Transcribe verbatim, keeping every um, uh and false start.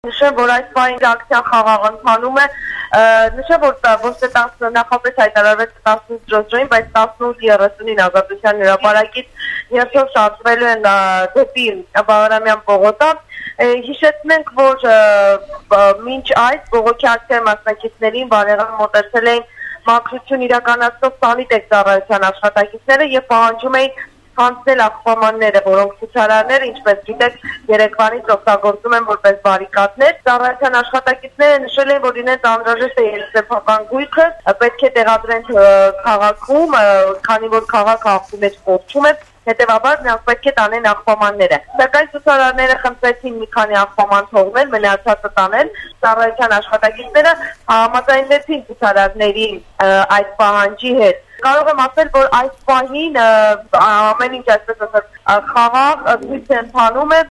Նշեմ, որ այս պահին ակցիան խաղաղ ընթանում է, նշեմ, որ ոչ թե նախապես հայտարարվեց տասնութ դրոշային, բայց տասնութ երեսունին Ազատության հրապարակից երթով շարժվելու են դեպի Բաղրամյան պողոտա։ Հիշեցնենք, որ մինչ այս բողոքի ակցիայի մասնակիցներին բարեղամ մոտեցել էին մաքրություն իրականացնող սանիտար ծառայության աշխատակիցները եւ պահանջում էին հանձնել աղբամանները, որոնք ցուցարարները, ինչպես գիտեք, երեկվանից օգտագործում են որպես բարիկադներ։ Ծառայության աշխատակիցները նշել են, որ իրենց անհրաժեշտ է երիտասարդական գույքը, պետք է տեղադրեն քաղաքում, քանի որ քաղաքը աղբի մեջ կորչում է, հետևաբար նրանք պետք է տանեն աղբամանները։ Սակայն ցուցարարները խնդրեցին մի քանի աղբաման թողնել, մնացածը տանել։ Ծառայության աշխատակիցները համաձայնվեցին ցուցարարների այդ պահանջի հետ։ Կարող եմ ասել, որ այս պահին ամեն ինչ այսպես ասած խաղաղ ցույց է ընթանում է